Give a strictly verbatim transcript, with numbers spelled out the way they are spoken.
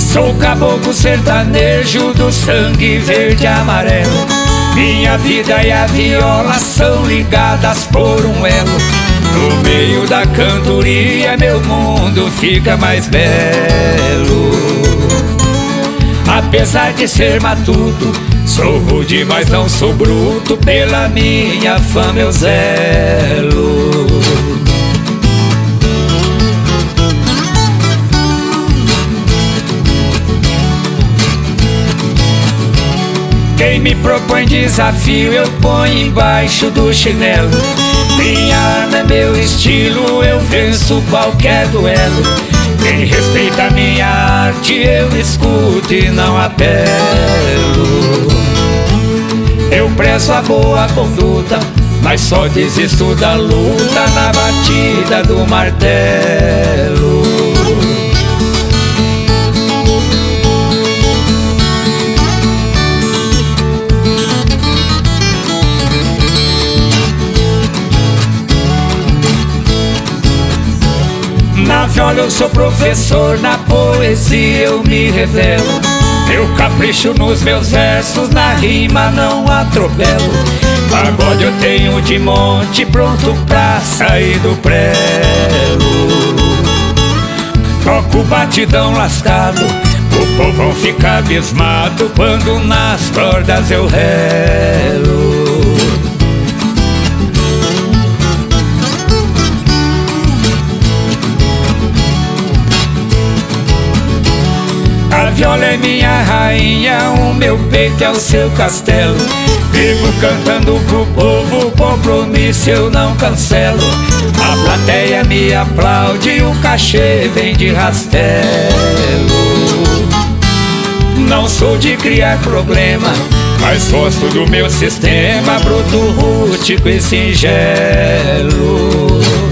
Sou caboclo sertanejo do sangue verde e amarelo. Minha vida e a viola são ligadas por um elo. No meio da cantoria meu mundo fica mais belo. Apesar de ser matuto, sou rude, mas não sou bruto. Pela minha fama eu zelo. Quem me propõe desafio eu ponho embaixo do chinelo. Minha arma é meu estilo, eu venço qualquer duelo. Quem respeita a minha arte eu escuto e não apelo. Eu prezo a boa conduta, mas só desisto da luta na batida do martelo. Na viola eu sou professor, na poesia eu me revelo. Eu capricho nos meus versos, na rima não atropelo. Pagode eu tenho de monte, pronto pra sair do prelo. Toco batidão lascado, o povão fica abismado quando nas cordas eu relo. A viola é minha rainha, o meu peito é o seu castelo. Vivo cantando pro povo, compromisso eu não cancelo. A plateia me aplaude, o cachê vem de rastelo. Não sou de criar problema, mas gosto do meu sistema bruto, rústico e singelo.